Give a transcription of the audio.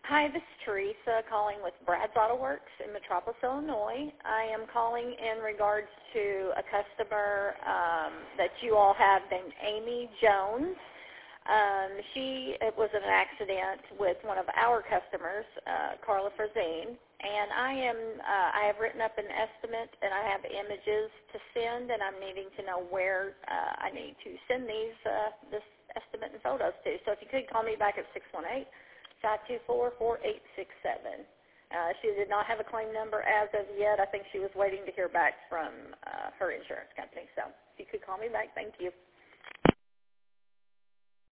Hi, this is Teresa calling with Brad's Auto Works in Metropolis, Illinois. I am calling in regards to a customer that you all have named Amy Jones. It was an accident with one of our customers, Carla Frazine, and I have written up an estimate and I have images to send, and I'm needing to know where I need to send this estimate and photos to. So if you could call me back at 618-524-4867. She did not have a claim number as of yet. I think she was waiting to hear back from her insurance company. So if you could call me back, thank you.